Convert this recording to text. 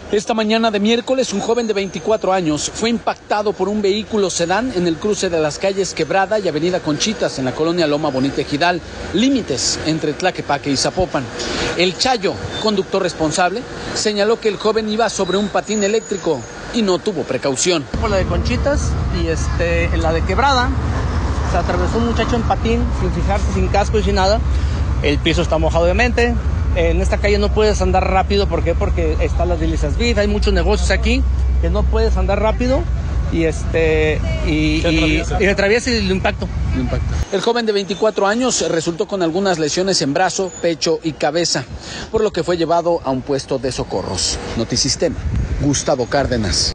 Esta mañana de miércoles, un joven de 24 años fue impactado por un vehículo sedán en el cruce de las calles Quebrada y Avenida Conchitas en la colonia Loma Bonita Ejidal, límites entre Tlaquepaque y Zapopan. El Chayo, conductor responsable, señaló que el joven iba sobre un patín eléctrico y no tuvo precaución. Por la de Conchitas y en la de Quebrada, se atravesó un muchacho en patín sin fijarse, sin casco y sin nada. El piso está mojado obviamente. En esta calle no puedes andar rápido, ¿por qué? Porque están las Delicias Vida, hay muchos negocios aquí que no puedes andar rápido y atraviesa el impacto. El joven de 24 años resultó con algunas lesiones en brazo, pecho y cabeza, por lo que fue llevado a un puesto de socorros. Notisistema, Gustavo Cárdenas.